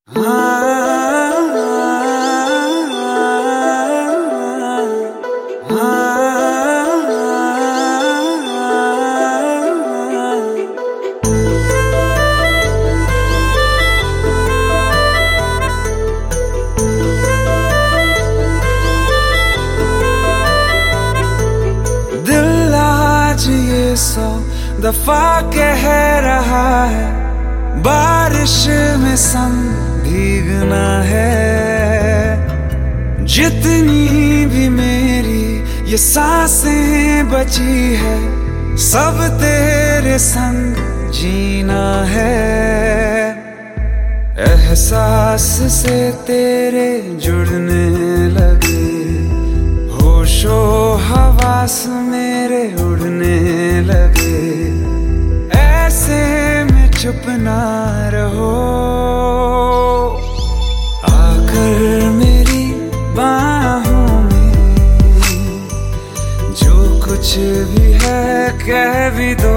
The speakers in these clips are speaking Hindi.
दिल आज ये 100 दफा कह रहा है, बारिश में संग भीगना है। जितनी भी मेरी ये सांसें बची है, सब तेरे संग जीना है। एहसास से तेरे जुड़ने लगे, होशो हवास मेरे उड़ने लगे। ऐसे में चुप ना रहो, आकर मेरी बाहों में जो कुछ भी है कह भी दो।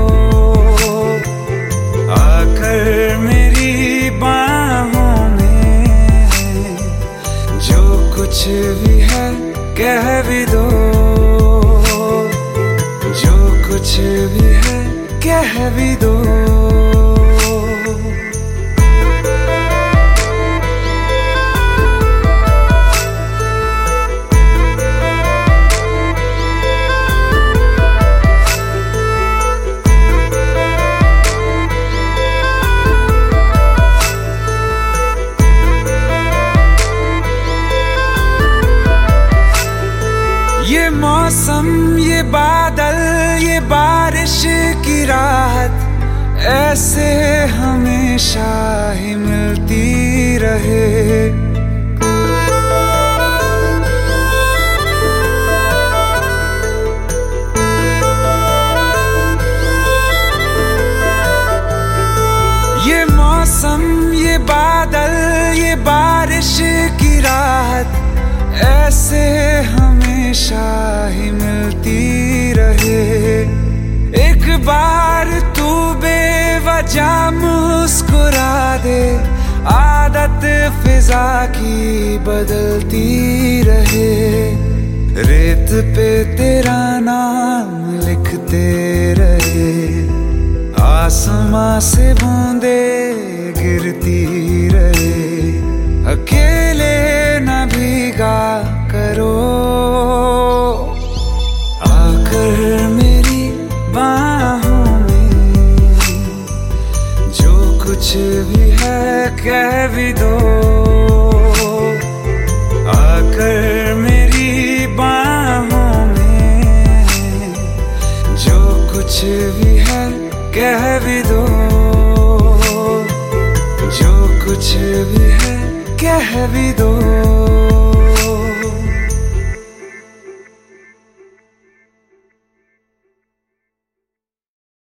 आकर मेरी बाहों में जो कुछ भी है कह भी दो। जो कुछ भी है कह भी दो। ये मौसम, ये बादल, ये बारिश की रात ऐसे हमेशा ही मिलती रहे। ये मौसम, ये बादल, ये बारिश की रात ऐसे हमेशा ही मिलती रहे। एक बार तू बेवजह मुस्कुरा दे, आदत फिजा की बदलती रहे। रेत पे तेरा नाम लिखते रहे, आसमां से बूंदे गिरती रहे। अकेले न भीगा करो, आकर मेरी बाहों में जो कुछ भी है कह भी दो। आकर मेरी बाहों में जो कुछ भी है कह भी दो। जो कुछ भी है कह भी दो।